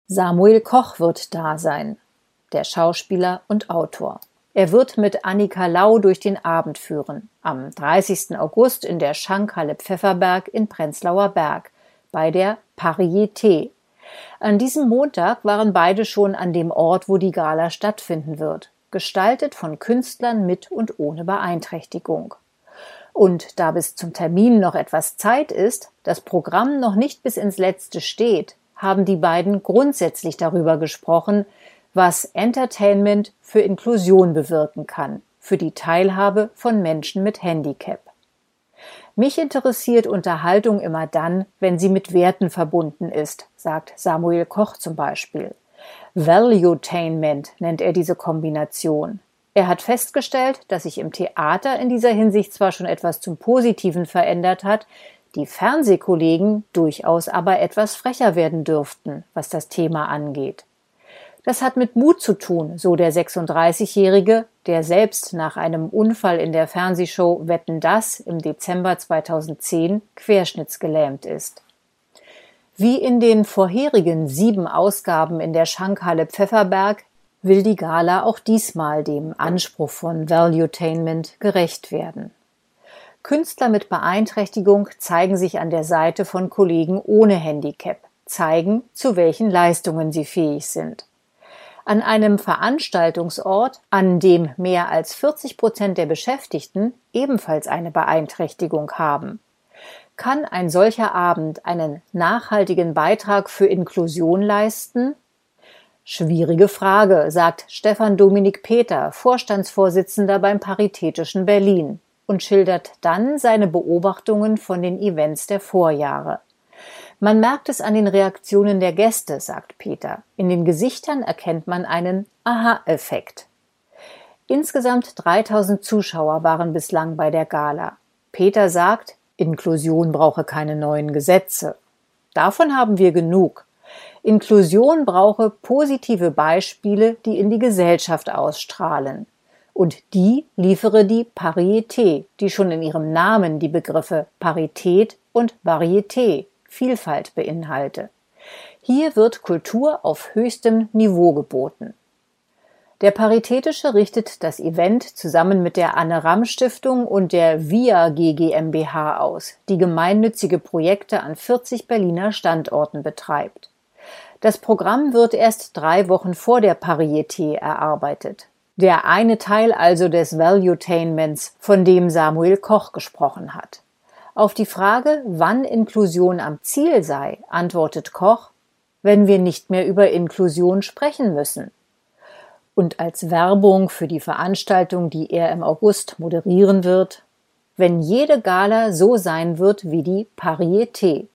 Samuel Koch wird da sein, der Schauspieler und Autor. Er wird mit Annika Lau durch den Abend führen, am 30. August in der Schankhalle Pfefferberg in Prenzlauer Berg, bei der Pariete. An diesem Montag waren beide schon an dem Ort, wo die Gala stattfinden wird, gestaltet von Künstlern mit und ohne Beeinträchtigung. Und da bis zum Termin noch etwas Zeit ist, das Programm noch nicht bis ins Letzte steht, haben die beiden grundsätzlich darüber gesprochen, was Entertainment für Inklusion bewirken kann, für die Teilhabe von Menschen mit Handicap. Mich interessiert Unterhaltung immer dann, wenn sie mit Werten verbunden ist, sagt Samuel Koch zum Beispiel. Valuetainment nennt er diese Kombination. Er hat festgestellt, dass sich im Theater in dieser Hinsicht zwar schon etwas zum Positiven verändert hat, die Fernsehkollegen durchaus aber etwas frecher werden dürften, was das Thema angeht. Das hat mit Mut zu tun, so der 36-Jährige, der selbst nach einem Unfall in der Fernsehshow Wetten, dass im Dezember 2010 querschnittsgelähmt ist. Wie in den vorherigen 7 Ausgaben in der Schankhalle Pfefferberg will die Gala auch diesmal dem Anspruch von Valuetainment gerecht werden. Künstler mit Beeinträchtigung zeigen sich an der Seite von Kollegen ohne Handicap, zeigen, zu welchen Leistungen sie fähig sind. An einem Veranstaltungsort, an dem mehr als 40% der Beschäftigten ebenfalls eine Beeinträchtigung haben. Kann ein solcher Abend einen nachhaltigen Beitrag für Inklusion leisten? Schwierige Frage, sagt Stefan Dominik Peter, Vorstandsvorsitzender beim Paritätischen Berlin, und schildert dann seine Beobachtungen von den Events der Vorjahre. Man merkt es an den Reaktionen der Gäste, sagt Peter. In den Gesichtern erkennt man einen Aha-Effekt. Insgesamt 3000 Zuschauer waren bislang bei der Gala. Peter sagt, Inklusion brauche keine neuen Gesetze. Davon haben wir genug. Inklusion brauche positive Beispiele, die in die Gesellschaft ausstrahlen. Und die liefere die Pariete, die schon in ihrem Namen die Begriffe Parität und Varieté, Vielfalt beinhalte. Hier wird Kultur auf höchstem Niveau geboten. Der Paritätische richtet das Event zusammen mit der Anne-Ramm-Stiftung und der VIA GmbH aus, die gemeinnützige Projekte an 40 Berliner Standorten betreibt. Das Programm wird erst 3 Wochen vor der Pariete erarbeitet. Der eine Teil also des Valuetainments, von dem Samuel Koch gesprochen hat. Auf die Frage, wann Inklusion am Ziel sei, antwortet Koch, wenn wir nicht mehr über Inklusion sprechen müssen. Und als Werbung für die Veranstaltung, die er im August moderieren wird, wenn jede Gala so sein wird wie die Pariete.